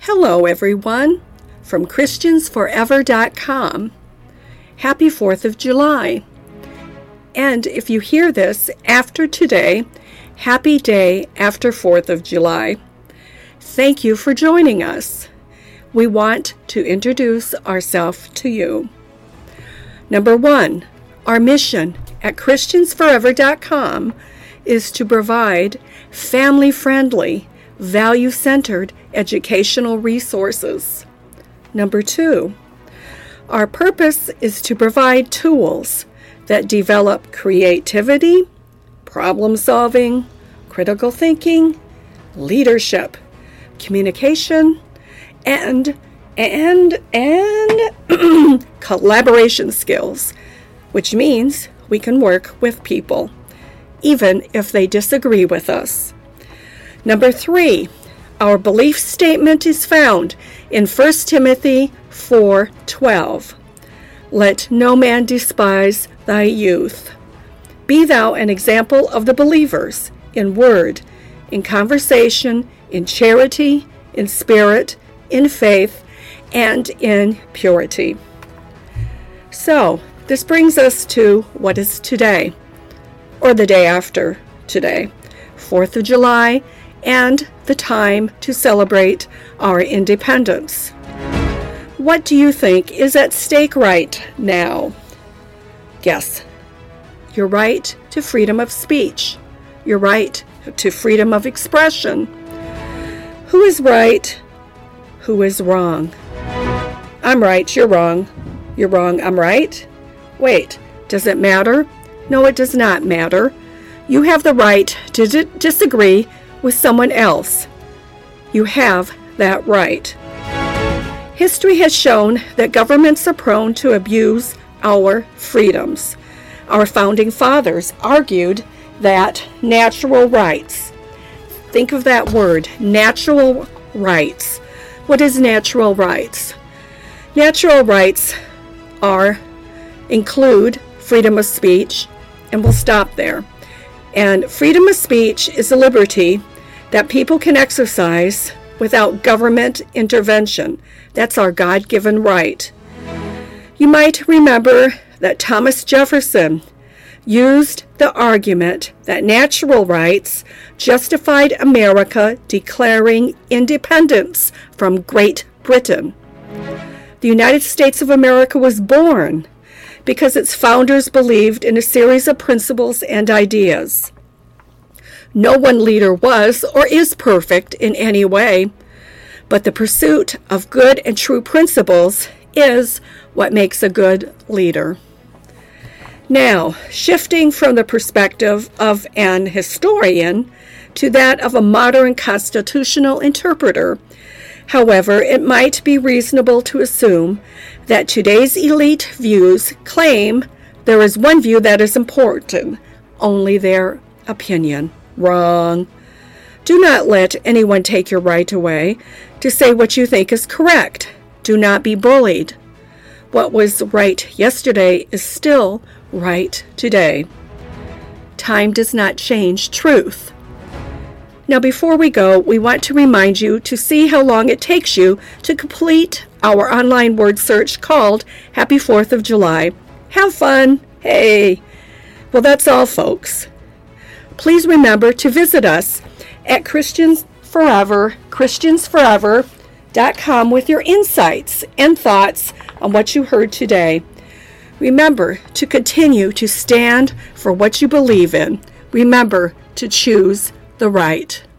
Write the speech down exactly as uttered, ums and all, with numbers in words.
Hello, everyone, from Christians Forever dot com. Happy fourth of July. And if you hear this after today, happy day after fourth of July. Thank you for joining us. We want to introduce ourselves to you. Number one, our mission at Christians Forever dot com is to provide family-friendly, value-centered educational resources. Number two, our purpose is to provide tools that develop creativity, problem-solving, critical thinking, leadership, communication, and and and collaboration skills, which means we can work with people, even if they disagree with us. Number three, our belief statement is found in First Timothy four twelve. Let no man despise thy youth. Be thou an example of the believers in word, in conversation, in charity, in spirit, in faith, and in purity. So, this brings us to what is today, or the day after today, fourth of July, and the time to celebrate our independence. What do you think is at stake right now? Guess. Your right to freedom of speech. Your right to freedom of expression. Who is right? Who is wrong? I'm right, you're wrong. You're wrong, I'm right? Wait, does it matter? No, it does not matter. You have the right to d- disagree with someone else. You have that right. History has shown that governments are prone to abuse our freedoms. Our founding fathers argued that natural rights, think of that word, natural rights. What is natural rights? Natural rights are, include freedom of speech, and we'll stop there. And freedom of speech is a liberty that people can exercise without government intervention. That's our God-given right. You might remember that Thomas Jefferson used the argument that natural rights justified America declaring independence from Great Britain. The United States of America was born because its founders believed in a series of principles and ideas. No one leader was or is perfect in any way, but the pursuit of good and true principles is what makes a good leader. Now, shifting from the perspective of an historian to that of a modern constitutional interpreter, however, it might be reasonable to assume that today's elite views claim there is one view that is important, only their opinion. Wrong. Do not let anyone take your right away to say what you think is correct. Do not be bullied. What was right yesterday is still right today. Time does not change truth. Now, before we go, we want to remind you to see how long it takes you to complete our online word search called Happy fourth of July. Have fun. Hey. Well, that's all, folks. Please remember to visit us at Christians Forever, Christians Forever dot com with your insights and thoughts on what you heard today. Remember to continue to stand for what you believe in. Remember to choose the right.